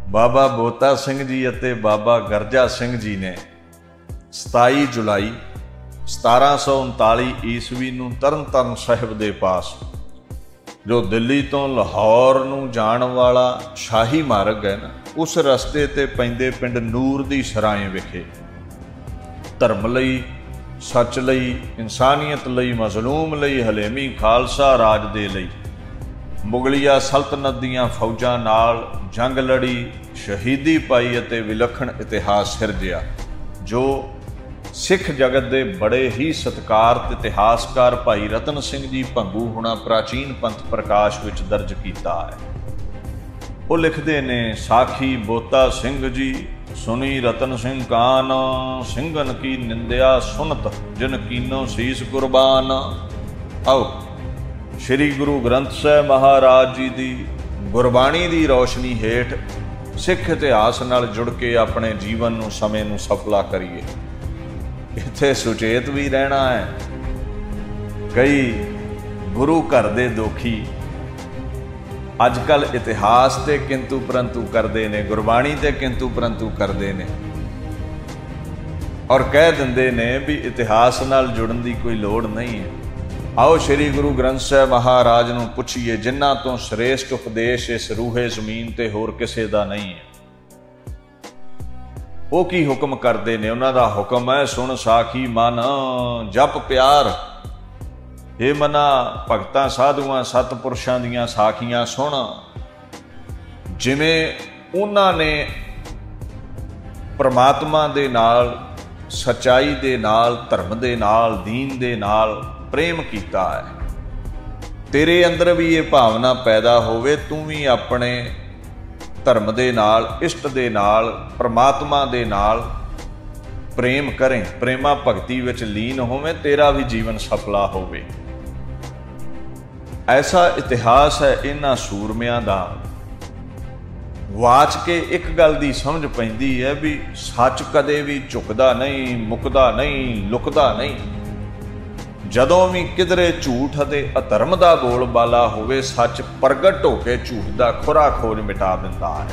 ਬਾਬਾ ਬੋਤਾ ਸਿੰਘ ਜੀ ਅਤੇ ਬਾਬਾ ਗਰਜਾ ਸਿੰਘ ਜੀ ਨੇ 27 ਜੁਲਾਈ 1739 ਈਸਵੀ ਨੂੰ ਤਰਨਤਾਰਨ ਸਾਹਿਬ ਦੇ ਪਾਸ, ਜੋ ਦਿੱਲੀ ਤੋਂ ਲਾਹੌਰ ਨੂੰ ਜਾਣ ਵਾਲਾ ਸ਼ਾਹੀ ਮਾਰਗ ਹੈ ਨਾ, ਉਸ ਰਸਤੇ ਤੇ ਪੈਂਦੇ ਪਿੰਡ ਨੂਰ ਦੀ ਸਰਾਏ ਵਿਖੇ ਧਰਮ ਲਈ, ਸੱਚ ਲਈ, ਇਨਸਾਨੀਅਤ ਲਈ, ਮਜ਼ਲੂਮ ਲਈ, ਹਲੇਮੀ ਖਾਲਸਾ ਰਾਜ ਦੇ ਲਈ ਮੁਗਲਿਆ ਸਲਤਨਤ ਦੀਆਂ ਫੌਜਾਂ ਨਾਲ ਜੰਗ ਲੜੀ, ਸ਼ਹੀਦੀ ਪਾਈ ਅਤੇ ਵਿਲੱਖਣ ਇਤਿਹਾਸ ਸਿਰਜਿਆ, ਜੋ ਸਿੱਖ ਜਗਤ ਦੇ ਬੜੇ ਹੀ ਸਤਿਕਾਰਤ ਇਤਿਹਾਸਕਾਰ ਭਾਈ ਰਤਨ ਸਿੰਘ ਜੀ ਭੰਗੂ ਹੁਣਾ ਪ੍ਰਾਚੀਨ ਪੰਥ ਪ੍ਰਕਾਸ਼ ਵਿੱਚ ਦਰਜ ਕੀਤਾ ਹੈ। ਉਹ ਲਿਖਦੇ ਨੇ, ਸਾਖੀ ਬੋਤਾ ਸਿੰਘ ਜੀ ਸੁਣੀ ਰਤਨ ਸਿੰਘ ਕਾਨ, ਸਿੰਘਨ ਕੀ ਨਿੰਦਿਆ ਸੁਨਤ ਜਿਨ ਕੀਨੋ ਸੀਸ ਕੁਰਬਾਨ। ਆਓ ਸ੍ਰੀ ਗੁਰੂ ਗ੍ਰੰਥ ਸਾਹਿਬ ਮਹਾਰਾਜ ਜੀ ਦੀ ਗੁਰਬਾਣੀ ਦੀ ਰੌਸ਼ਨੀ ਹੇਠ ਸਿੱਖ ਇਤਿਹਾਸ ਨਾਲ ਜੁੜ ਕੇ ਆਪਣੇ ਜੀਵਨ ਨੂੰ, ਸਮੇਂ ਨੂੰ ਸਫਲਾ ਕਰੀਏ। ਇੱਥੇ ਸੁਚੇਤ ਵੀ ਰਹਿਣਾ ਹੈ। ਕਈ ਗੁਰੂ ਘਰ ਦੇ ਦੋਖੀ ਅੱਜ ਕੱਲ੍ਹ ਇਤਿਹਾਸ ਤੇ ਕਿੰਤੂ ਪਰੰਤੂ ਕਰਦੇ ਨੇ, ਗੁਰਬਾਣੀ ਤੇ ਕਿੰਤੂ ਪਰੰਤੂ ਕਰਦੇ ਨੇ, ਔਰ ਕਹਿ ਦਿੰਦੇ ਨੇ ਵੀ ਇਤਿਹਾਸ ਨਾਲ ਜੁੜਨ ਦੀ ਕੋਈ ਲੋੜ ਨਹੀਂ ਹੈ। ਆਓ ਸ੍ਰੀ ਗੁਰੂ ਗ੍ਰੰਥ ਸਾਹਿਬ ਮਹਾਰਾਜ ਨੂੰ ਪੁੱਛੀਏ, ਜਿਨ੍ਹਾਂ ਤੋਂ ਸ੍ਰੇਸ਼ਟ ਉਪਦੇਸ਼ ਇਸ ਰੂਹੇ ਜ਼ਮੀਨ ਤੇ ਹੋਰ ਕਿਸੇ ਦਾ ਨਹੀਂ ਹੈ। ਉਹ ਕੀ ਹੁਕਮ ਕਰਦੇ ਨੇ? ਉਹਨਾਂ ਦਾ ਹੁਕਮ ਹੈ, ਸੁਣ ਸਾਖੀ ਮਨ ਜਪ ਪਿਆਰ। ਇਹ ਮਨਾ ਭਗਤਾਂ ਸਾਧੂਆਂ ਸਤਿਪੁਰਸ਼ਾਂ ਦੀਆਂ ਸਾਖੀਆਂ ਸੁਣ, ਜਿਵੇਂ ਉਹਨਾਂ ਨੇ ਪਰਮਾਤਮਾ ਦੇ ਨਾਲ, ਸੱਚਾਈ ਦੇ ਨਾਲ, ਧਰਮ ਦੇ ਨਾਲ, ਦੀਨ ਦੇ ਨਾਲ ਪ੍ਰੇਮ ਕੀਤਾ ਹੈ। ਤੇਰੇ ਅੰਦਰ ਵੀ ਇਹ ਭਾਵਨਾ ਪੈਦਾ ਹੋਵੇ, ਤੂੰ ਵੀ ਆਪਣੇ ਧਰਮ ਦੇ ਨਾਲ, ਇਸ਼ਟ ਦੇ ਨਾਲ, ਪਰਮਾਤਮਾ ਦੇ ਨਾਲ ਪ੍ਰੇਮ ਕਰੇ, ਪ੍ਰੇਮਾ ਭਗਤੀ ਵਿੱਚ ਲੀਨ ਹੋਵੇਂ, ਤੇਰਾ ਵੀ ਜੀਵਨ ਸਫਲਾ ਹੋਵੇ। ਐਸਾ ਇਤਿਹਾਸ ਹੈ ਇਹਨਾਂ ਸੂਰਮਿਆਂ ਦਾ। ਵਾਚ ਕੇ ਇੱਕ ਗੱਲ ਦੀ ਸਮਝ ਪੈਂਦੀ ਹੈ ਵੀ ਸੱਚ ਕਦੇ ਵੀ ਝੁਕਦਾ ਨਹੀਂ, ਮੁੱਕਦਾ ਨਹੀਂ, ਲੁਕਦਾ ਨਹੀਂ। ਜਦੋਂ ਵੀ ਕਿਧਰੇ ਝੂਠ ਅਤੇ ਅਧਰਮ ਦਾ ਬੋਲਬਾਲਾ ਹੋਵੇ, ਸੱਚ ਪ੍ਰਗਟ ਹੋ ਕੇ ਝੂਠ ਦਾ ਖੁਰਾ ਖੋਜ ਮਿਟਾ ਦਿੰਦਾ ਹੈ।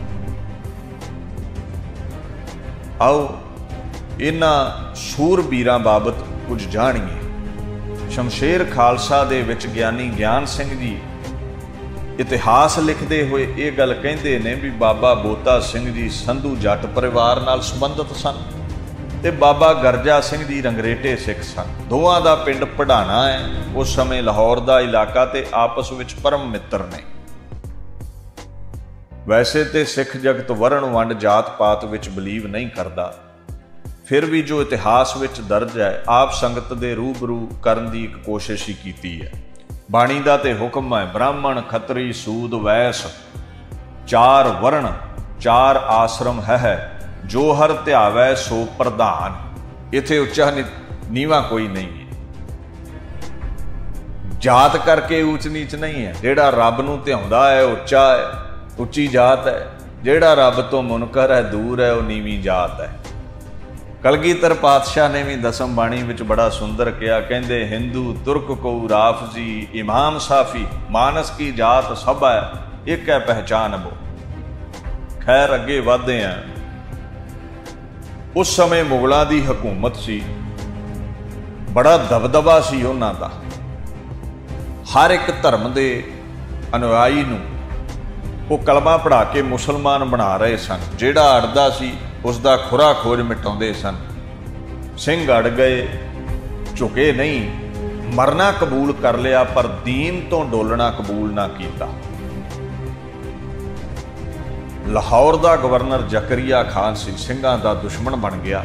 ਆਓ ਇਹਨਾਂ ਸੂਰਬੀਰਾਂ ਬਾਬਤ ਕੁਝ ਜਾਣੀਏ। ਸ਼ਮਸ਼ੇਰ ਖਾਲਸਾ ਦੇ ਵਿੱਚ ਗਿਆਨੀ ਗਿਆਨ ਸਿੰਘ ਜੀ ਇਤਿਹਾਸ ਲਿਖਦੇ ਹੋਏ ਇਹ ਗੱਲ ਕਹਿੰਦੇ ਨੇ ਵੀ ਬਾਬਾ ਬੋਤਾ ਸਿੰਘ ਜੀ ਸੰਧੂ ਜੱਟ ਪਰਿਵਾਰ ਨਾਲ ਸੰਬੰਧਿਤ ਸਨ ਤੇ ਬਾਬਾ ਗਰਜਾ ਸਿੰਘ ਜੀ ਰੰਗਰੇਟੇ ਸਿੱਖ ਸਨ। ਦੋਵਾਂ ਦਾ ਪਿੰਡ ਪੜਾਣਾ ਹੈ। ਉਸ ਸਮੇਂ ਲਾਹੌਰ ਦਾ ਇਲਾਕਾ ਤੇ ਆਪਸ ਵਿੱਚ ਪਰਮ ਮਿੱਤਰ ਨੇ। ਵੈਸੇ ਤੇ ਸਿੱਖ ਜਗਤ ਵਰਣ ਵੰਡ ਜਾਤ ਪਾਤ ਵਿੱਚ ਬਲੀਵ ਨਹੀਂ ਕਰਦਾ, ਫਿਰ ਵੀ ਜੋ ਇਤਿਹਾਸ ਵਿੱਚ ਦਰਜ ਹੈ, ਆਪ ਸੰਗਤ ਦੇ ਰੂਬਰੂ ਕਰਨ ਦੀ ਇੱਕ ਕੋਸ਼ਿਸ਼ ਹੀ ਕੀਤੀ ਹੈ। ਬਾਣੀ ਦਾ ਤੇ ਹੁਕਮ ਹੈ, ਬ੍ਰਾਹਮਣ ਖੱਤਰੀ ਸੂਦ ਵੈਸ 4 ਵਰਣ 4 ਆਸ਼ਰਮ ਹੈ, ਜੋ ਹਰ ਧਿਆਵੈ ਸੋ ਪ੍ਰਧਾਨ। ਇੱਥੇ ਉੱਚਾ ਨੀਵਾਂ ਕੋਈ ਨਹੀਂ ਹੈ। ਜਾਤ ਕਰਕੇ ਊਚ ਨੀਚ ਨਹੀਂ ਹੈ। ਜਿਹੜਾ ਰੱਬ ਨੂੰ ਧਿਆਉਂਦਾ ਹੈ ਉੱਚਾ ਹੈ, ਉੱਚੀ ਜਾਤ ਹੈ। ਜਿਹੜਾ ਰੱਬ ਤੋਂ ਮੁਨਕਰ ਹੈ, ਦੂਰ ਹੈ, ਉਹ ਨੀਵੀਂ ਜਾਤ ਹੈ। ਕਲਗੀਧਰ ਪਾਤਸ਼ਾਹ ਨੇ ਵੀ ਦਸਮ ਬਾਣੀ ਵਿੱਚ ਬੜਾ ਸੁੰਦਰ ਕਿਹਾ, ਕਹਿੰਦੇ ਹਿੰਦੂ ਤੁਰਕ ਕੋ ਰਾਫਜੀ ਇਮਾਮ ਸਾਫੀ ਮਾਨਸ ਕੀ ਜਾਤ ਸਭ ਹੈ ਇੱਕ ਹੈ ਪਹਿਚਾਨ ਬੋ। ਖੈਰ ਅੱਗੇ ਵਧਦੇ ਹਾਂ। ਉਸ ਸਮੇਂ ਮੁਗਲਾਂ ਦੀ ਹਕੂਮਤ ਸੀ, ਬੜਾ ਦਬਦਬਾ ਸੀ ਉਹਨਾਂ ਦਾ। ਹਰ ਇੱਕ ਧਰਮ ਦੇ ਅਨੁਯਾਈ ਨੂੰ ਉਹ ਕਲਮਾ ਪੜ੍ਹਾ ਕੇ ਮੁਸਲਮਾਨ ਬਣਾ ਰਹੇ ਸਨ। ਜਿਹੜਾ ਅੜਦਾ ਸੀ ਉਸ ਦਾ ਖੁਰਾ ਖੋਜ ਮਿਟਾਉਂਦੇ ਸਨ। ਸਿੰਘ ਅੜ ਗਏ, ਝੁਕੇ ਨਹੀਂ, ਮਰਨਾ ਕਬੂਲ ਕਰ ਲਿਆ, ਪਰ ਦੀਨ ਤੋਂ ਡੋਲਣਾ ਕਬੂਲ ਨਾ ਕੀਤਾ। ਲਾਹੌਰ ਦਾ ਗਵਰਨਰ ਜ਼ਕਰੀਆ ਖਾਨ ਸੀ, ਸਿੰਘਾਂ ਦਾ ਦੁਸ਼ਮਣ ਬਣ ਗਿਆ।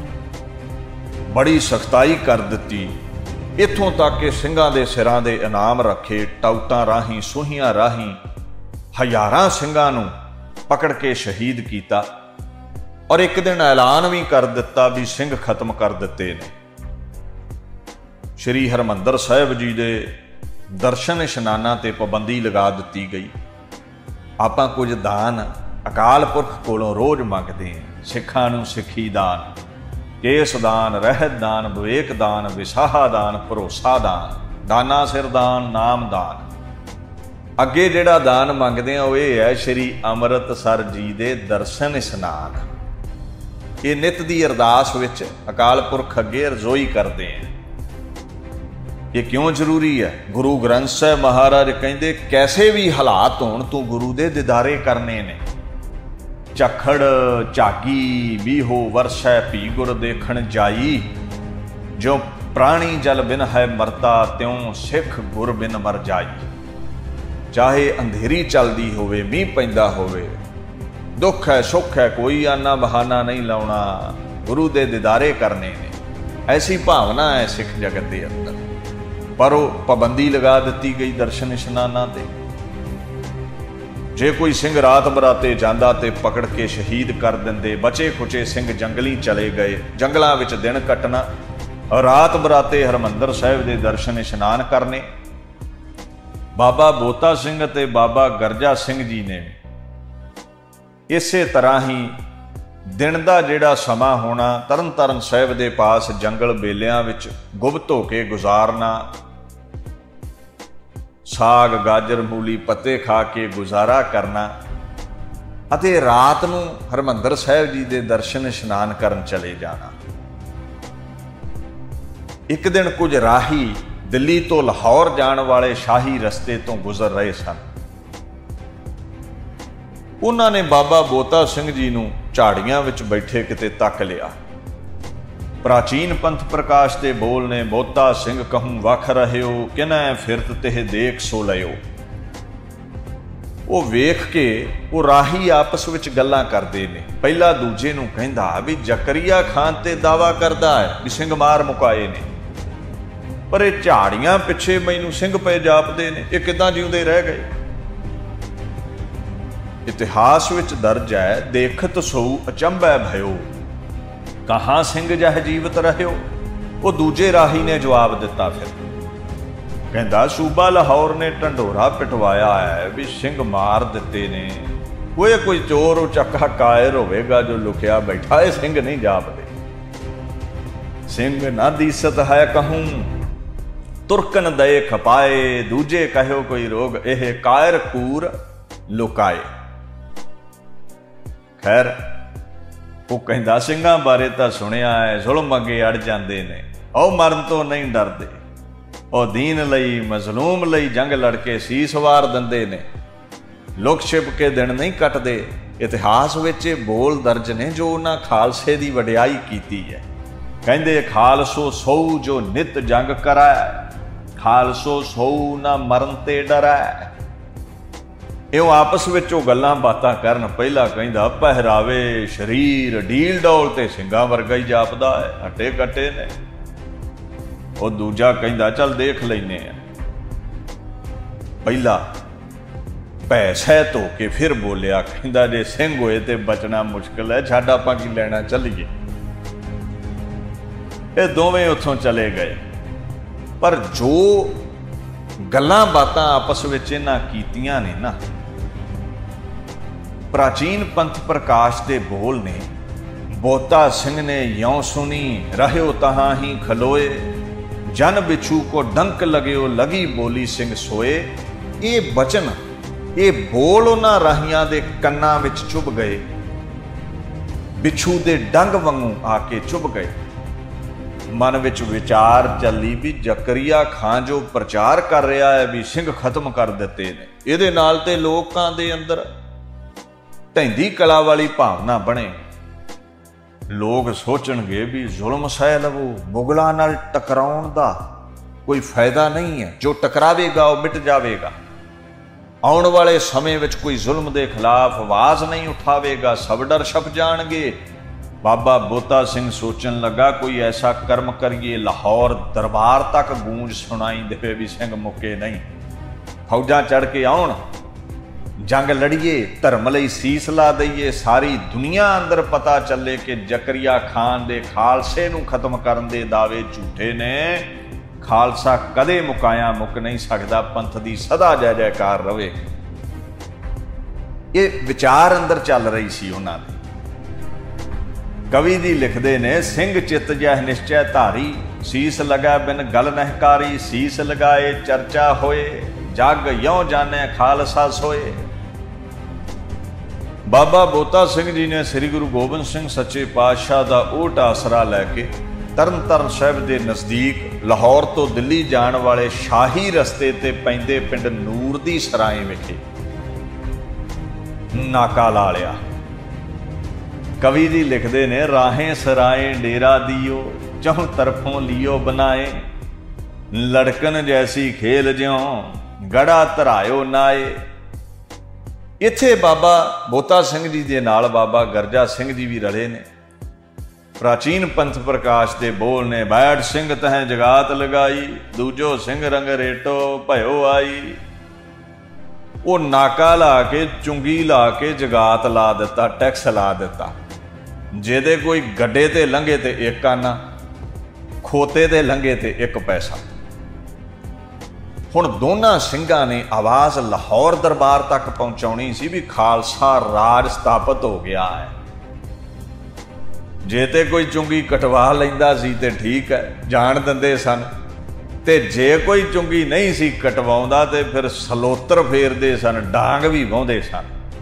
ਬੜੀ ਸਖਤਾਈ ਕਰ ਦਿੱਤੀ, ਇੱਥੋਂ ਤੱਕ ਕਿ ਸਿੰਘਾਂ ਦੇ ਸਿਰਾਂ ਦੇ ਇਨਾਮ ਰੱਖੇ। ਟਾਊਟਾਂ ਰਾਹੀਂ, ਸੂਹੀਆਂ ਰਾਹੀਂ ਹਜ਼ਾਰਾਂ ਸਿੰਘਾਂ ਨੂੰ ਪਕੜ ਕੇ ਸ਼ਹੀਦ ਕੀਤਾ। ਔਰ ਇੱਕ ਦਿਨ ਐਲਾਨ ਵੀ ਕਰ ਦਿੱਤਾ ਵੀ ਸਿੰਘ ਖਤਮ ਕਰ ਦਿੱਤੇ ਨੇ। ਸ਼੍ਰੀ ਹਰਿਮੰਦਰ ਸਾਹਿਬ ਜੀ ਦੇ ਦਰਸ਼ਨ ਇਸ਼ਨਾਨਾਂ ਤੇ ਪਾਬੰਦੀ ਲਗਾ ਦਿੱਤੀ ਗਈ। ਆਪਾਂ ਕੁਝ ਦਾਨ ਅਕਾਲ ਪੁਰਖ ਕੋਲੋਂ ਰੋਜ਼ ਮੰਗਦੇ ਹਾਂ। ਸਿੱਖਾਂ ਨੂੰ ਸਿੱਖੀ ਦਾਨ, ਕੇਸ ਦਾਨ, ਰਹਿਤ ਦਾਨ, ਵਿਵੇਕ ਦਾਨ, ਵਿਸਾਹਾ ਦਾਨ, ਭਰੋਸਾ ਦਾਨ, ਦਾਨਾ ਸਿਰ ਦਾਨ, ਨਾਮ ਦਾਨ। ਅੱਗੇ ਜਿਹੜਾ ਦਾਨ ਮੰਗਦੇ ਆ ਉਹ ਇਹ ਹੈ ਸ਼੍ਰੀ ਅੰਮ੍ਰਿਤਸਰ ਜੀ ਦੇ ਦਰਸ਼ਨ ਇਸ਼ਨਾਨ। ਇਹ ਨਿਤ ਦੀ ਅਰਦਾਸ ਵਿੱਚ ਅਕਾਲ ਪੁਰਖ ਅੱਗੇ ਰਜ਼ੋਈ ਕਰਦੇ ਆ। ਇਹ ਕਿਉਂ ਜ਼ਰੂਰੀ ਹੈ? ਗੁਰੂ ਗ੍ਰੰਥ ਸਾਹਿਬ ਮਹਾਰਾਜ ਕਹਿੰਦੇ ਕੈਸੇ ਵੀ ਹਾਲਾਤ ਹੋਣ ਤੂੰ ਗੁਰੂ ਦੇ ਦਿਦਾਰੇ ਕਰਨੇ ਨੇ। ਝਖੜ ਝਾਗੀ ਵੀਹੋ ਵਰਸ਼ੈ ਭੀ ਗੁਰ ਦੇਖਣ ਜਾਈ, ਜੋ ਪ੍ਰਾਣੀ ਜਲ ਬਿਨ ਹੈ ਮਰਤਾ, ਤਿਉਂ ਸਿੱਖ ਗੁਰ ਬਿਨ ਮਰ ਜਾਈ। ਚਾਹੇ ਅੰਧੇਰੀ ਚੱਲਦੀ ਹੋਵੇ, ਮੀਂਹ ਪੈਂਦਾ ਹੋਵੇ, ਦੁੱਖ ਹੈ ਸੁੱਖ ਹੈ, ਕੋਈ ਆਨਾ ਬਹਾਨਾ ਨਹੀਂ ਲਾਉਣਾ, ਗੁਰੂ ਦੇ ਦਿਦਾਰੇ ਕਰਨੇ ਨੇ। ਐਸੀ ਭਾਵਨਾ ਹੈ ਸਿੱਖ ਜਗਤ ਦੇ ਅੰਦਰ। ਪਰ ਉਹ ਪਾਬੰਦੀ ਲਗਾ ਦਿੱਤੀ ਗਈ ਦਰਸ਼ਨ ਇਸ਼ਨਾਨਾਂ ਤੇ। ਜੇ ਕੋਈ ਸਿੰਘ ਰਾਤ ਬਰਾਤੇ ਜਾਂਦਾ ਤੇ ਪਕੜ ਕੇ ਸ਼ਹੀਦ ਕਰ ਦਿੰਦੇ। ਬਚੇ ਖੁਚੇ ਸਿੰਘ ਜੰਗਲੀ ਚਲੇ ਗਏ, ਜੰਗਲਾਂ ਵਿੱਚ ਦਿਨ ਕੱਟਣਾ, ਰਾਤ ਬਰਾਤੇ ਹਰਿਮੰਦਰ ਸਾਹਿਬ ਦੇ ਦਰਸ਼ਨ ਇਸ਼ਨਾਨ ਕਰਨੇ। ਬਾਬਾ ਬੋਤਾ ਸਿੰਘ ਅਤੇ ਬਾਬਾ ਗਰਜਾ ਸਿੰਘ ਜੀ ਨੇ ਇਸੇ ਤਰ੍ਹਾਂ ਹੀ ਦਿਨ ਦਾ ਜਿਹੜਾ ਸਮਾਂ ਹੋਣਾ, ਤਰਨ ਤਾਰਨ ਸਾਹਿਬ ਦੇ ਪਾਸ ਜੰਗਲ ਬੇਲਿਆਂ ਵਿੱਚ ਗੁਪਤ ਹੋ ਕੇ ਗੁਜ਼ਾਰਨਾ, ਸਾਗ ਗਾਜਰ ਮੂਲੀ ਪੱਤੇ ਖਾ ਕੇ ਗੁਜ਼ਾਰਾ ਕਰਨਾ, ਅਤੇ ਰਾਤ ਨੂੰ ਹਰਿਮੰਦਰ ਸਾਹਿਬ ਜੀ ਦੇ ਦਰਸ਼ਨ ਇਸ਼ਨਾਨ ਕਰਨ ਚਲੇ ਜਾਣਾ। ਇੱਕ ਦਿਨ ਕੁਝ ਰਾਹੀ ਦਿੱਲੀ ਤੋਂ ਲਾਹੌਰ ਜਾਣ ਵਾਲੇ ਸ਼ਾਹੀ ਰਸਤੇ ਤੋਂ ਗੁਜ਼ਰ ਰਹੇ ਸਨ। ਉਹਨਾਂ ਨੇ ਬਾਬਾ ਬੋਤਾ ਸਿੰਘ ਜੀ ਨੂੰ ਝਾੜੀਆਂ ਵਿੱਚ ਬੈਠੇ ਕਿਤੇ ਤੱਕ ਲਿਆ। ਪ੍ਰਾਚੀਨ ਪੰਥ ਪ੍ਰਕਾਸ਼ ਦੇ ਬੋਲ ਨੇ, ਬੋਤਾ ਸਿੰਘ ਕਹੂੰ ਵਖ ਰਹਿਓ, ਕਿਨੈ ਫਿਰਤ ਤਿਹ ਦੇਖ ਸੋ ਲਿਓ। ਉਹ ਵੇਖ ਕੇ ਉਹ ਰਾਹੀ ਆਪਸ ਵਿੱਚ ਗੱਲਾਂ ਕਰਦੇ ਨੇ। ਪਹਿਲਾ ਦੂਜੇ ਨੂੰ ਕਹਿੰਦਾ ਵੀ ਜ਼ਕਰੀਆ ਖਾਨ ਤੇ ਦਾਵਾ ਕਰਦਾ ਹੈ ਵੀ ਸਿੰਘ ਮਾਰ ਮੁਕਾਏ ਨੇ, ਪਰ ਇਹ ਝਾੜੀਆਂ ਪਿੱਛੇ ਮੈਨੂੰ ਸਿੰਘ ਪਏ ਜਾਪਦੇ ਨੇ, ਇਹ ਕਿੱਦਾਂ ਜਿਉਂਦੇ ਰਹਿ ਗਏ। ਇਤਿਹਾਸ ਵਿੱਚ ਦਰਜ ਹੈ, ਦੇਖਤ ਸੋ ਅਚੰਭੈ ਭਇਓ, ਕਹਾਂ ਸਿੰਘ ਜਹ ਜੀਵਤ ਰਹਿਓ। ਉਹ ਦੂਜੇ ਰਾਹੀ ਨੇ ਜਵਾਬ ਦਿੱਤਾ, ਫਿਰ ਕਹਿੰਦਾ ਸੂਬਾ ਲਾਹੌਰ ਨੇ ਢੰਡੋਰਾ ਪਿਟਵਾਇਆ ਹੈ ਵੀ ਸਿੰਘ ਮਾਰ ਦਿੱਤੇ ਨੇ। ਕੋਈ ਚੋਰ ਉਚੱਕਾ ਕਾਇਰ ਹੋਵੇਗਾ ਜੋ ਲੁਕਿਆ ਬੈਠਾ, ਇਹ ਸਿੰਘ ਨਹੀਂ ਜਾਪਦੇ। ਸਿੰਘ ਨਾ ਦੀਸਤ ਹੈ ਕਹੂੰ, ਤੁਰਕਨ ਦਏ ਖਪਾਏ, ਦੂਜੇ ਕਹਿਓ ਕੋਈ ਰੋਗ, ਇਹ ਕਾਇਰ ਕੂਰ ਲੁਕਾਏ। ਖੈਰ ਉਹ ਕਹਿੰਦਾ ਸਿੰਘਾਂ ਬਾਰੇ ਤਾਂ ਸੁਣਿਆ ਹੈ, ਜ਼ੁਲਮ ਅੱਗੇ ਅੜ ਜਾਂਦੇ ਨੇ, ਉਹ ਮਰਨ ਤੋਂ ਨਹੀਂ ਡਰਦੇ, ਉਹ ਦੀਨ ਲਈ ਮਜ਼ਲੂਮ ਲਈ ਜੰਗ ਲੜ ਕੇ ਸੀਸ ਵਾਰ ਦਿੰਦੇ ਨੇ, ਲੁਕ ਛਿਪ ਕੇ ਦਿਨ ਨਹੀਂ ਕੱਟਦੇ। ਇਤਿਹਾਸ ਵਿੱਚ ਇਹ ਬੋਲ ਦਰਜ ਨੇ ਜੋ ਉਹਨਾਂ ਖਾਲਸੇ ਦੀ ਵਡਿਆਈ ਕੀਤੀ ਹੈ। ਕਹਿੰਦੇ ਖਾਲਸੋ ਸੌ ਜੋ ਨਿਤ ਜੰਗ ਕਰੈ, ਖਾਲਸੋ ਸੌ ਨਾ ਮਰਨ ਤੇ ਡਰੈ। ਇਹ ਆਪਸ ਵਿੱਚ ਉਹ ਗੱਲਾਂ ਬਾਤਾਂ ਕਰਨ। ਪਹਿਲਾਂ ਕਹਿੰਦਾ ਪਹਿਰਾਵੇ ਸਰੀਰ ਢੀਲ ਡੋਲ ਤੇ ਸਿੰਘਾਂ ਵਰਗਾ ਹੀ ਜਾਪਦਾ ਹੈ, ਹੱਟੇ ਕੱਟੇ ਨੇ। ਉਹ ਦੂਜਾ ਕਹਿੰਦਾ ਚੱਲ ਦੇਖ ਲੈਨੇ ਆ। ਪਹਿਲਾ ਭੈ ਸਹਿ ਧੋ ਕੇ ਫਿਰ ਬੋਲਿਆ, ਕਹਿੰਦਾ ਜੇ ਸਿੰਘ ਹੋਏ ਤੇ ਬਚਣਾ ਮੁਸ਼ਕਿਲ ਹੈ, ਛੱਡ ਆਪਾਂ ਕੀ ਲੈਣਾ, ਚੱਲੀਏ। ਇਹ ਦੋਵੇਂ ਉੱਥੋਂ ਚਲੇ ਗਏ। ਪਰ ਜੋ ਗੱਲਾਂ ਬਾਤਾਂ ਆਪਸ ਵਿੱਚ ਇਹਨਾਂ ਕੀਤੀਆਂ ਨੇ ਨਾ, ਪ੍ਰਾਚੀਨ ਪੰਥ ਪ੍ਰਕਾਸ਼ ਦੇ ਬੋਲ ਨੇ, ਬੋਤਾ ਸਿੰਘ ਨੇ ਯੋਂ ਸੁਣੀ ਰਹਿਓ ਤਹਾਂ ਹੀ ਖਲੋਏ, ਜਨ ਬਿਛੂ ਕੋ ਡੰਕ ਲਗਿਓ ਲਗੀ ਬੋਲੀ ਸਿੰਘ ਸੋਏ। ਇਹ ਬਚਨ, ਇਹ ਬੋਲ ਉਹਨਾਂ ਰਾਹੀਆਂ ਦੇ ਕੰਨਾਂ ਵਿੱਚ ਚੁਭ ਗਏ, ਬਿਛੂ ਦੇ ਡੰਗ ਵਾਂਗੂ ਆ ਕੇ ਚੁਭ ਗਏ। ਮਨ ਵਿੱਚ ਵਿਚਾਰ ਚੱਲੀ ਵੀ ਜ਼ਕਰੀਆ ਖਾਨ ਜੋ ਪ੍ਰਚਾਰ ਕਰ ਰਿਹਾ ਹੈ ਵੀ ਸਿੰਘ ਖਤਮ ਕਰ ਦਿੱਤੇ ਨੇ, ਇਹਦੇ ਨਾਲ ਤੇ ਲੋਕਾਂ ਦੇ ਅੰਦਰ ਢੈਂਦੀ ਕਲਾ ਵਾਲੀ ਭਾਵਨਾ ਬਣੇ। ਲੋਕ ਸੋਚਣਗੇ ਵੀ ਜ਼ੁਲਮ ਸਹਿ ਲਵੋ, ਮੁਗਲਾਂ ਨਾਲ ਟਕਰਾਉਣ ਦਾ ਕੋਈ ਫਾਇਦਾ ਨਹੀਂ ਹੈ, ਜੋ ਟਕਰਾਵੇਗਾ ਉਹ ਮਿਟ ਜਾਵੇਗਾ। ਆਉਣ ਵਾਲੇ ਸਮੇਂ ਵਿੱਚ ਕੋਈ ਜ਼ੁਲਮ ਦੇ ਖਿਲਾਫ ਆਵਾਜ਼ ਨਹੀਂ ਉਠਾਵੇਗਾ, ਸਭ ਡਰ ਛਪ ਜਾਣਗੇ। ਬਾਬਾ ਬੋਤਾ ਸਿੰਘ ਸੋਚਣ ਲੱਗਾ ਕੋਈ ਐਸਾ ਕਰਮ ਕਰੀਏ ਲਾਹੌਰ ਦਰਬਾਰ ਤੱਕ ਗੂੰਜ ਸੁਣਾਈ ਦੇਵੇ ਵੀ ਸਿੰਘ ਮੁੱਕੇ ਨਹੀਂ, ਫੌਜਾਂ ਚੜ ਕੇ ਆਉਣ, ਜੰਗ ਲੜੀਏ, ਧਰਮ ਲਈ ਸੀਸ ਲਾ ਦਈਏ, ਸਾਰੀ ਦੁਨੀਆ ਅੰਦਰ ਪਤਾ ਚੱਲੇ ਕਿ ਜ਼ਕਰੀਆ ਖਾਨ ਦੇ ਖਾਲਸੇ ਨੂੰ ਖਤਮ ਕਰਨ ਦੇ ਦਾਅਵੇ ਝੂਠੇ ਨੇ। ਖਾਲਸਾ ਕਦੇ ਮੁਕਾਇਆ ਮੁੱਕ ਨਹੀਂ ਸਕਦਾ, ਪੰਥ ਦੀ ਸਦਾ ਜੈ ਜੈਕਾਰ ਰਵੇ। ਇਹ ਵਿਚਾਰ ਅੰਦਰ ਚੱਲ ਰਹੀ ਸੀ ਉਹਨਾਂ ਦੀ। ਕਵੀ ਜੀ ਲਿਖਦੇ ਨੇ, ਸਿੰਘ ਚਿੱਤ ਜਹ ਨਿਸ਼ਚੈ ਧਾਰੀ, ਸੀਸ ਲਗਾ ਬਿਨ ਗਲ ਨਹਿਕਾਰੀ, ਸੀਸ ਲਗਾਏ ਚਰਚਾ ਹੋਏ, जग यों जाने खालसा सोए। बाबा बोता सिंह जी ने श्री गुरु गोबिंद सिंह सच्चे पातशाह का ओट आसरा लैके तरन तारण साहिब के नज़दीक लाहौर तो दिल्ली जाण वाले शाही रस्ते ते पैंदे पिंड नूर दी सराय विखे नाका ला लिया। कवि जी लिखते ने राहें सराए डेरा दियो चौं तरफों लियो बनाए, लड़कन जैसी खेल ज्यों गड़ा धरायो नाए। इत्थे बाबा बोता सिंह जी दे नाल बाबा गरजा सिंह जी भी रले ने। प्राचीन पंथ प्रकाश दे बोल ने बैठ सिंह तह जगात लगाई, दूजो सिंह रंग रेटो भयो आई। वो नाका ला के चुंगी ला के जगात ला दिता, टैक्स ला दिता। जेदे कोई गड्डे ते लंघे ते एक आना, खोते ते लंघे ते एक पैसा। हुण दोनां ਸਿੰਘਾਂ ने आवाज़ लाहौर दरबार तक पहुँचाउणी सी भी खालसा राज स्थापित हो गया है। जे ते कोई चुंगी कटवा लैंदा सी ते ठीक है, जान दिंदे सन, ते जे कोई चुंगी नहीं सी कटवाउंदा ते फिर सलोतर फेरदे सन, डांग भी वाहुंदे सन।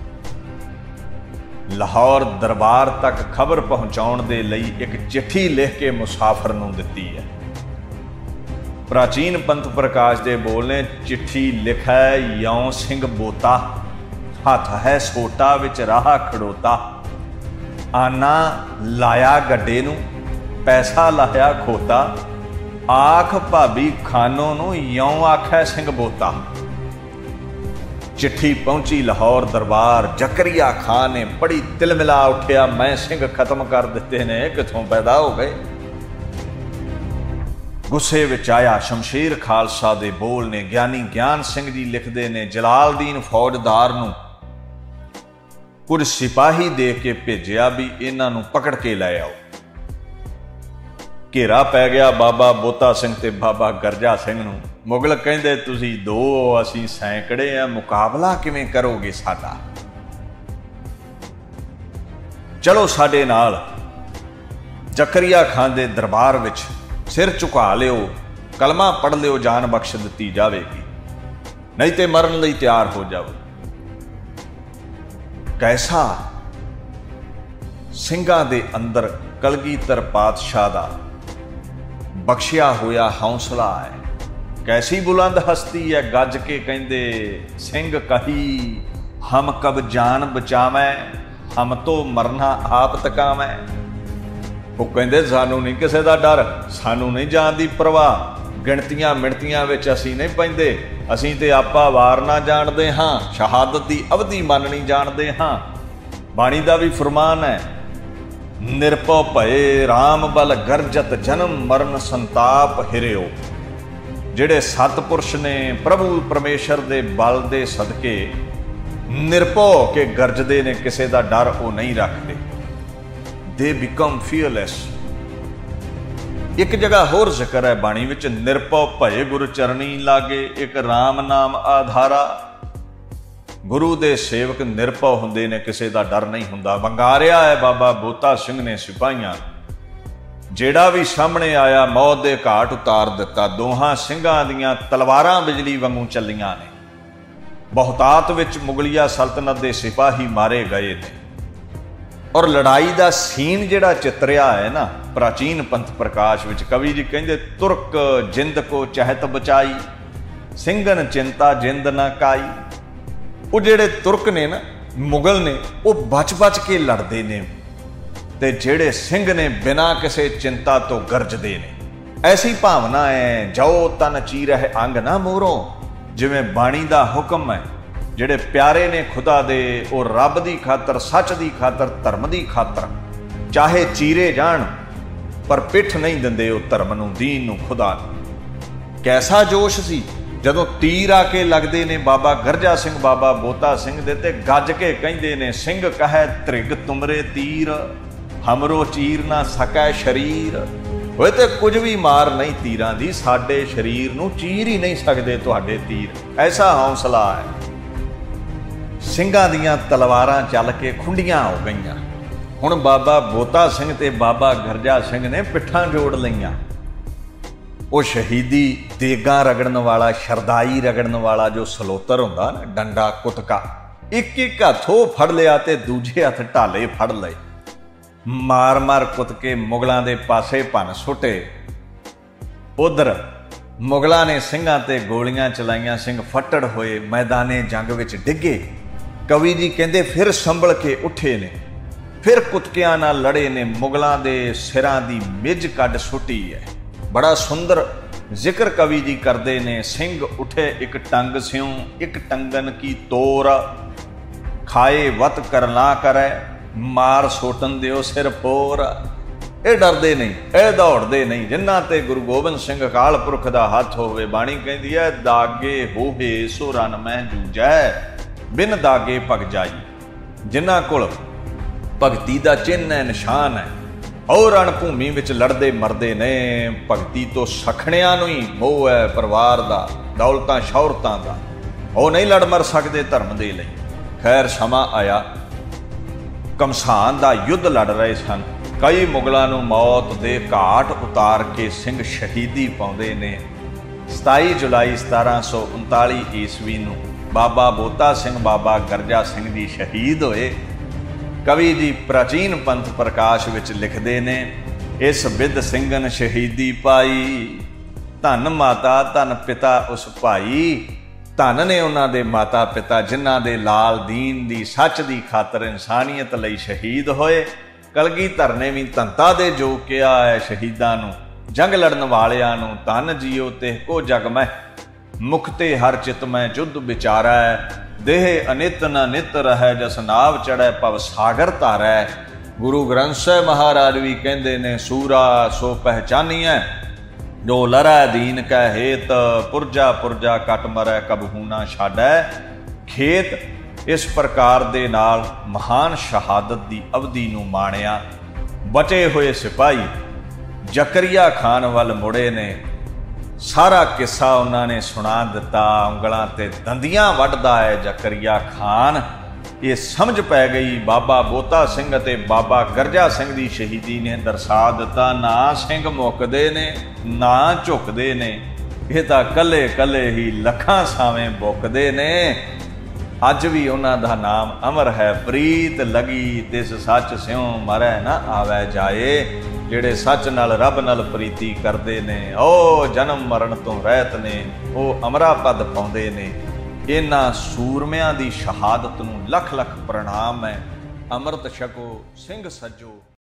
लाहौर दरबार तक खबर पहुँचाउण दे लई एक चिट्ठी लिख के मुसाफिर नूं दित्ती है। प्राचीन पंथ प्रकाश दे बोल ने चिट्ठी लिखै यों सिंह बोता, हथ है सोटा विच राह खड़ोता। आना लाया गड्डे नूं, पैसा लाया खोता, आख भाभी खानों नूं यों आखै सिंह बोता। चिट्ठी पहुंची लाहौर दरबार, जकरिया खान ने बड़ी तिलमिला उठिया, मैं सिंह खत्म कर दिते ने, किथों पैदा हो गए। गुस्से विच आया शमशेर खालसा दे बोल ने ज्ञानी ज्ञान सिंह जी लिखते ने जलालदीन फौजदार नूं कुछ सिपाही दे के भेजिया भी इन्हां नूं पकड़ के लै आओ। घेरा पै गया बाबा बोता सिंह ते बाबा गरजा सिंह नूं। मुगल कहंदे तुसीं दो असीं सैकड़े आ, मुकाबला किवें करोगे साडा? चलो साडे नाल जकरिया खान दे दरबार विच सिर झुका लिओ, कलमा पढ़ लिओ, जान बख्श दित्ती जावेगी, नहीं ते मरण लई तैयार हो जाओ। कैसा ਸਿੰਘਾਂ दे अंदर कलगीधर पातशाह दा बख्शिया होया हौसला है। कैसी बुलंद हस्ती है, गज के कहंदे सिंह कही हम कब जान बचावै, हम तो मरना आप तकावै। वो कहंदे सानू नहीं किसी का डर, सानू नहीं जान की परवाह, गिणतियां मिणतियां विच असीं नहीं पैंदे, असीं ते आपा वार ना जाणदे हां, शहादत की अवधि माननी जाणदे हां। बाणी का भी फरमान है, निरपौ भये राम बल गरजत जन्म मरण संताप हिरियो। जिहड़े सतपुरुष ने प्रभु परमेश्वर दे बल दे सदके निरपौ के गरजदे ने, किसी का डर वो नहीं रखते। They become fearless. एक जगह होर जिक्र है बाणी विच, निरपौ भये गुरु चरणी लागे, एक राम नाम आधारा। गुरु दे सेवक निरपौ हुंदे ने, किसी का डर नहीं हुंदा। वंगारिया है बाबा बोता सिंह ने सिपाहियां, जेड़ा भी सामने आया मौत दे घाट उतार दिता। दोहां ਸਿੰਘਾਂ ਦੀਆਂ तलवारां बिजली वांगू ਚੱਲੀਆਂ ने। बहुतात विच मुगलिया सल्तनत के सिपाही मारे गए ने। और लड़ाई का सीन जिहड़ा चित्रिया है ना प्राचीन पंथ प्रकाश विच, कवि जी कहंदे तुर्क जिंद को चहत बचाई, ਸਿੰਘਨ चिंता जिंद ना काई। वो जिहड़े तुर्क ने ना मुगल ने, वो बच बच के लड़ते ने, ते जिहड़े ਸਿੰਘ ने बिना किसी चिंता तो गरजते ने। ऐसी भावना है जाओ तन चीरह अंग ना मोरों, जिवें बाणी का हुक्म है। ਜਿਹੜੇ ਪਿਆਰੇ ਨੇ ਖੁਦਾ ਦੇ, ਉਹ ਰੱਬ ਦੀ ਖਾਤਰ, ਸੱਚ ਦੀ ਖਾਤਰ, ਧਰਮ ਦੀ ਖਾਤਰ ਚਾਹੇ ਚੀਰੇ ਜਾਣ, ਪਰ ਪਿੱਠ ਨਹੀਂ ਦਿੰਦੇ ਉਹ ਧਰਮ ਨੂੰ, ਦੀਨ ਨੂੰ, ਖੁਦਾ ਨੂੰ। ਕੈਸਾ ਜੋਸ਼ ਸੀ ਜਦੋਂ ਤੀਰ ਆ ਕੇ ਲੱਗਦੇ ਨੇ ਬਾਬਾ ਗਰਜਾ ਸਿੰਘ ਬਾਬਾ ਬੋਤਾ ਸਿੰਘ ਦੇ, ਤੇ ਗੱਜ ਕੇ ਕਹਿੰਦੇ ਨੇ ਸਿੰਘ ਕਹੈ ਧ੍ਰਿਗ ਤੁਮਰੇ ਤੀਰ, ਹਮਰੋ ਚੀਰ ਨਾ ਸਕੈ ਸ਼ਰੀਰ। ਹੋਏ ਤੇ ਕੁਝ ਵੀ ਮਾਰ ਨਹੀਂ ਤੀਰਾਂ ਦੀ, ਸਾਡੇ ਸਰੀਰ ਨੂੰ ਚੀਰ ਹੀ ਨਹੀਂ ਸਕਦੇ ਤੁਹਾਡੇ ਤੀਰ। ਐਸਾ ਹੌਸਲਾ ਹੈ। ਸਿੰਘਾਂ ਦੀਆਂ ਤਲਵਾਰਾਂ ਚੱਲ ਕੇ ਖੁੰਡੀਆਂ ਹੋ ਗਈਆਂ। ਹੁਣ ਬਾਬਾ ਬੋਤਾ ਸਿੰਘ ਤੇ ਬਾਬਾ ਗਰਜਾ ਸਿੰਘ ਨੇ ਪਿੱਠਾਂ ਜੋੜ ਲਈਆਂ। ਉਹ ਸ਼ਹੀਦੀ ਦੇਗਾਂ ਰਗੜਨ ਵਾਲਾ, ਸ਼ਰਦਾਈ ਰਗੜਨ ਵਾਲਾ ਜੋ ਸਲੋਤਰ ਹੁੰਦਾ ਨਾ, ਡੰਡਾ ਕੁਤਕਾ, ਇੱਕ ਇੱਕ ਹੱਥੋਂ ਫੜ ਲਿਆ ਤੇ ਦੂਜੇ ਹੱਥ ਢਾਲੇ ਫੜ ਲਏ, ਮਾਰ ਮਾਰ ਕੁਤਕੇ ਮੁਗਲਾਂ ਦੇ ਪਾਸੇ ਭੰਨ ਸੁੱਟੇ। ਉਧਰ ਮੁਗਲਾਂ ਨੇ ਸਿੰਘਾਂ ਤੇ ਗੋਲੀਆਂ ਚਲਾਈਆਂ, ਸਿੰਘ ਫੱਟੜ ਹੋਏ, ਮੈਦਾਨੇ ਜੰਗ ਵਿੱਚ ਡਿੱਗੇ। ਕਵੀ ਜੀ ਕਹਿੰਦੇ ਫਿਰ ਸੰਭਲ ਕੇ ਉੱਠੇ ਨੇ, ਫਿਰ ਕੁਤਕਿਆਂ ਨਾਲ ਲੜੇ ਨੇ, ਮੁਗਲਾਂ ਦੇ ਸਿਰਾਂ ਦੀ ਮਿੱਝ ਕੱਢ ਸੁੱਟੀ ਹੈ। ਬੜਾ ਸੁੰਦਰ ਜ਼ਿਕਰ ਕਵੀ ਜੀ ਕਰਦੇ ਨੇ। ਸਿੰਘ ਉਠੇ ਇੱਕ ਟੰਗ ਸਿਉ, ਇੱਕ ਟੰਗਨ ਕੀ ਤੋਰ, ਖਾਏ ਵਤ ਕਰ ਨਾ ਕਰੈ, ਮਾਰ ਸੋਟਨ ਦਿਓ ਸਿਰ ਪੋਰ। ਇਹ ਡਰਦੇ ਨਹੀਂ, ਇਹ ਦੌੜਦੇ ਨਹੀਂ। ਜਿਨ੍ਹਾਂ ਤੇ ਗੁਰੂ ਗੋਬਿੰਦ ਸਿੰਘ ਅਕਾਲ ਪੁਰਖ ਦਾ ਹੱਥ ਹੋਵੇ, ਬਾਣੀ ਕਹਿੰਦੀ ਹੈ ਦਾਗੇ ਹੋਵੇ ਸੋ ਰਨ ਮਹਿ ਜੂਝੈ, ਬਿਨ ਦਾਗੇ ਭਗ ਜਾਈ। ਜਿਨ੍ਹਾਂ ਕੋਲ ਭਗਤੀ ਦਾ ਚਿੰਨ੍ਹ ਹੈ, ਨਿਸ਼ਾਨ ਹੈ, ਉਹ ਰਣ ਭੂਮੀ ਵਿੱਚ ਲੜਦੇ ਮਰਦੇ ਨੇ। ਭਗਤੀ ਤੋਂ ਸਖਣਿਆਂ ਨੂੰ ਹੀ ਮੋਹ ਹੈ, ਪਰਿਵਾਰ ਦਾ, ਦੌਲਤਾਂ ਸ਼ੌਹਰਤਾਂ ਦਾ। ਉਹ ਨਹੀਂ ਲੜ ਮਰ ਸਕਦੇ ਧਰਮ ਦੇ ਲਈ। ਖੈਰ ਸਮਾਂ ਆਇਆ, ਘਮਸਾਨ ਦਾ ਯੁੱਧ ਲੜ ਰਹੇ ਸਨ। ਕਈ ਮੁਗਲਾਂ ਨੂੰ ਮੌਤ ਦੇ ਘਾਟ ਉਤਾਰ ਕੇ ਸਿੰਘ ਸ਼ਹੀਦੀ ਪਾਉਂਦੇ ਨੇ। 27 ਜੁਲਾਈ 1739 ਈਸਵੀ ਨੂੰ ਬਾਬਾ ਬੋਤਾ ਸਿੰਘ, ਬਾਬਾ ਗਰਜਾ ਸਿੰਘ ਜੀ ਸ਼ਹੀਦ ਹੋਏ। ਕਵੀ ਜੀ ਪ੍ਰਾਚੀਨ ਪੰਥ ਪ੍ਰਕਾਸ਼ ਵਿੱਚ ਲਿਖਦੇ ਨੇ, ਇਸ ਬਿੱਧ ਸਿੰਘਨ ਸ਼ਹੀਦੀ ਪਾਈ, ਧੰਨ ਮਾਤਾ ਧੰਨ ਪਿਤਾ ਉਸ ਭਾਈ। ਧੰਨ ਨੇ ਉਹਨਾਂ ਦੇ ਮਾਤਾ ਪਿਤਾ ਜਿਨ੍ਹਾਂ ਦੇ ਲਾਲ ਦੀਨ ਦੀ, ਸੱਚ ਦੀ ਖਾਤਰ, ਇਨਸਾਨੀਅਤ ਲਈ ਸ਼ਹੀਦ ਹੋਏ। ਕਲਗੀਧਰ ਨੇ ਵੀ ਧੰਤਾ ਦੇ ਜੋ ਕਿਹਾ ਹੈ ਸ਼ਹੀਦਾਂ ਨੂੰ, ਜੰਗ ਲੜਨ ਵਾਲਿਆਂ ਨੂੰ। ਧੰਨ ਜੀਓ ਤੇ ਕੋ ਜਗ ਮੈਂ, ਮੁਕਤੇ ਹਰ ਚਿਤ ਮੈਂ ਜੁੱਧ ਵਿਚਾਰੈ, ਦੇਹ ਅਨਿਤ ਨ ਨਿਤ ਰਹਿ, ਜਸ ਨਾਵ ਚੜ੍ਹੈ ਭਵ ਸਾਗਰ ਧਾਰੈ। ਗੁਰੂ ਗ੍ਰੰਥ ਸਾਹਿਬ ਮਹਾਰਾਜ ਵੀ ਕਹਿੰਦੇ ਨੇ, ਸੂਰਾ ਸੋ ਪਹਿਚਾਨੀਐ, ਜੋ ਲਰੈ ਦੀਨ ਕੈ ਹੇਤ, ਪੁਰਜਾ ਪੁਰਜਾ ਕਟ ਮਰੈ, ਕਬਹੂ ਨਾ ਛਾਡੈ ਖੇਤ। ਇਸ ਪ੍ਰਕਾਰ ਦੇ ਨਾਲ ਮਹਾਨ ਸ਼ਹਾਦਤ ਦੀ ਅਵਧੀ ਨੂੰ ਮਾਣਿਆ। ਬਚੇ ਹੋਏ ਸਿਪਾਹੀ ਜ਼ਕਰੀਆ ਖਾਨ ਵੱਲ ਮੁੜੇ ਨੇ। ਸਾਰਾ ਕਿੱਸਾ ਉਹਨਾਂ ਨੇ ਸੁਣਾ ਦਿੱਤਾ। ਉਂਗਲਾਂ ਤੇ ਦੰਦੀਆਂ ਵੱਢਦਾ ਹੈ ਜ਼ਕਰੀਆ ਖਾਨ। ਇਹ ਸਮਝ ਪੈ ਗਈ ਬਾਬਾ ਬੋਤਾ ਸਿੰਘ ਅਤੇ ਬਾਬਾ ਗਰਜਾ ਸਿੰਘ ਦੀ ਸ਼ਹੀਦੀ ਨੇ ਦਰਸਾ ਦਿੱਤਾ, ਨਾ ਸਿੰਘ ਮੁੱਕਦੇ ਨੇ ਨਾ ਝੁਕਦੇ ਨੇ, ਇਹ ਤਾਂ ਕੱਲੇ ਕੱਲੇ ਹੀ ਲੱਖਾਂ ਸਾਵੇਂ ਬੁੱਕਦੇ ਨੇ। ਅੱਜ ਵੀ ਉਹਨਾਂ ਦਾ ਨਾਮ ਅਮਰ ਹੈ। ਪ੍ਰੀਤ ਲਗੀ ਤਿਸ ਸੱਚ ਸਿਉ, ਮਰੈ ਨਾ ਆਵੈ ਜਾਏ। ਜਿਹੜੇ ਸੱਚ ਨਾਲ, ਰੱਬ ਨਾਲ ਪ੍ਰੀਤੀ ਕਰਦੇ ਨੇ, ਉਹ ਜਨਮ ਮਰਨ ਤੋਂ ਰਹਿਤ ਨੇ, ਉਹ ਅਮਰਾ ਪਦ ਪਾਉਂਦੇ ਨੇ। ਇਹਨਾਂ ਸੂਰਮਿਆਂ ਦੀ ਸ਼ਹਾਦਤ ਨੂੰ ਲੱਖ ਲੱਖ ਪ੍ਰਣਾਮ ਹੈ। ਅੰਮ੍ਰਿਤ ਛਕੋ ਸਿੰਘ ਸੱਜੋ।